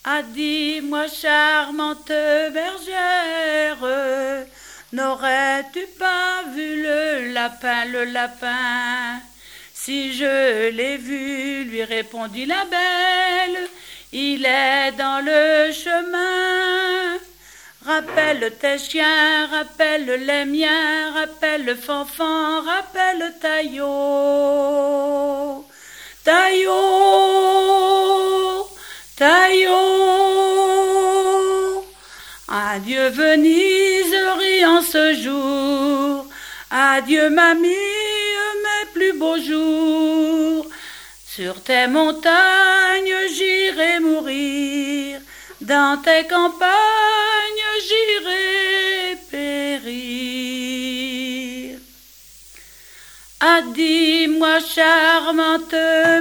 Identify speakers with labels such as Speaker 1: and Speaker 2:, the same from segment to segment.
Speaker 1: Ah, dis-moi, charmante bergère, n'aurais-tu pas vu le lapin? Si je l'ai vu, lui répondit la belle, il est dans le chemin. Rappelle tes chiens, rappelle les miens, rappelle Fanfan, rappelle Taillot. Taillot, Taillot. Adieu Venise, riant ce jour. Adieu mamie, mes plus beaux jours. Sur tes montagnes, j'irai mourir. Dans tes campagnes, j'irai périr. Ah, dis-moi, charmante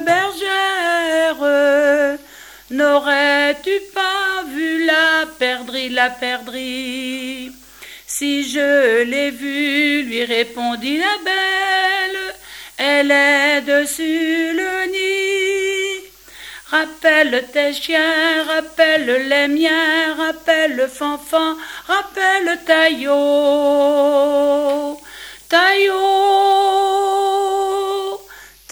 Speaker 1: bergère, n'aurais-tu pas vu la perdrix? Si je l'ai vue, lui répondit la belle, elle est dessus le nid. Rappelle tes chiens, rappelle les miens, rappelle Fanfan, rappelle Taillot. Taillot,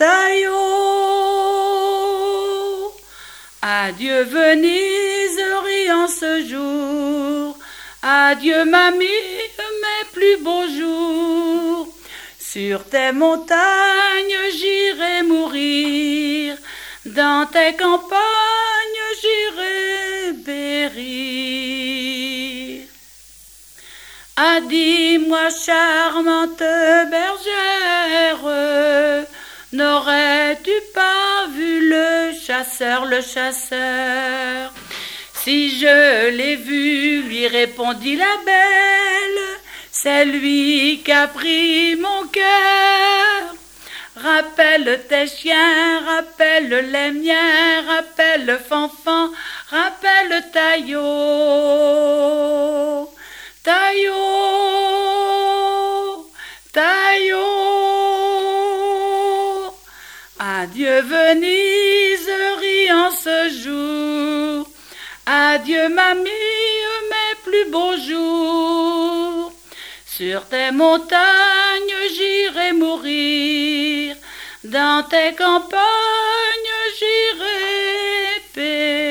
Speaker 1: Taillot. Adieu Venise, riant ce jour. Adieu mamie, mes plus beaux jours. Sur tes montagnes, j'irai mourir. Dans tes campagnes, j'irai périr. Ah, dis-moi, charmante bergère, n'aurais-tu pas vu le chasseur? Si je l'ai vu, lui répondit la belle, c'est lui qui a pris mon cœur. Rappelle tes chiens, rappelle les miens, rappelle Fanfan, rappelle Taillot. Taillot, Taillot. Adieu Venise, riant ce jour. Adieu mamie, mes plus beaux jours. Sur tes montagnes, j'irai mourir. Dans tes campagnes, j'irai périr.